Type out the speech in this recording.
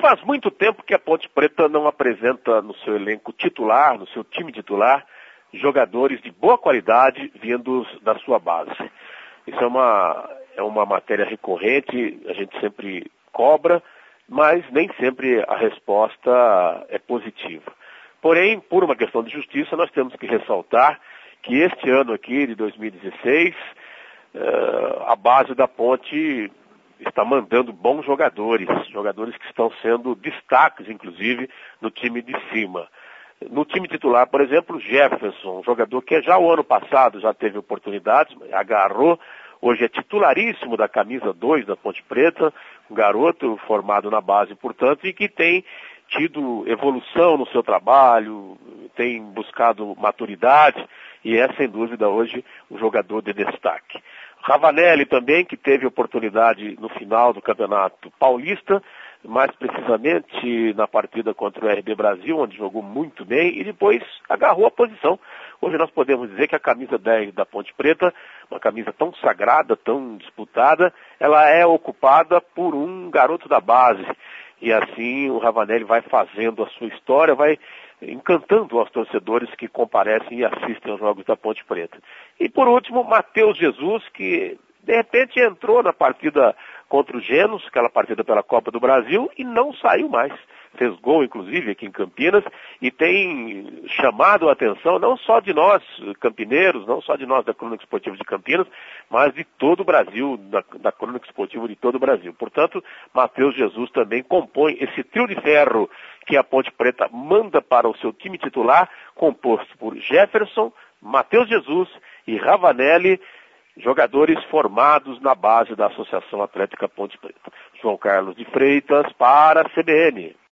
faz muito tempo que a Ponte Preta não apresenta no seu elenco titular, no seu time titular, jogadores de boa qualidade vindos da sua base. Isso é uma matéria recorrente, a gente sempre cobra, mas nem sempre a resposta é positiva. Porém, por uma questão de justiça, nós temos que ressaltar que este ano aqui, de 2016, a base da Ponte está mandando bons jogadores que estão sendo destaques, inclusive, no time de cima. No time titular, por exemplo, Jefferson, um jogador que já o ano passado já teve oportunidades, agarrou, hoje é titularíssimo da camisa 2 da Ponte Preta, um garoto formado na base, portanto, e que tem tido evolução no seu trabalho, tem buscado maturidade, e é, sem dúvida, hoje um jogador de destaque. Ravanelli também, que teve oportunidade no final do Campeonato Paulista, mais precisamente na partida contra o RB Brasil, onde jogou muito bem e depois agarrou a posição. Hoje nós podemos dizer que a camisa 10 da Ponte Preta, uma camisa tão sagrada, tão disputada, ela é ocupada por um garoto da base. E assim o Ravanelli vai fazendo a sua história, vai encantando aos torcedores que comparecem e assistem aos jogos da Ponte Preta. E por último, Matheus Jesus, que de repente entrou na partida contra o Genos, aquela partida pela Copa do Brasil, e não saiu mais. Fez gol, inclusive, aqui em Campinas, e tem chamado a atenção não só de nós, campineiros, não só de nós da Crônica Esportiva de Campinas, mas de todo o Brasil, da Crônica Esportiva de todo o Brasil. Portanto, Matheus Jesus também compõe esse trio de ferro que a Ponte Preta manda para o seu time titular, composto por Jefferson, Matheus Jesus e Ravanelli, jogadores formados na base da Associação Atlética Ponte Preta. João Carlos de Freitas para a CBN.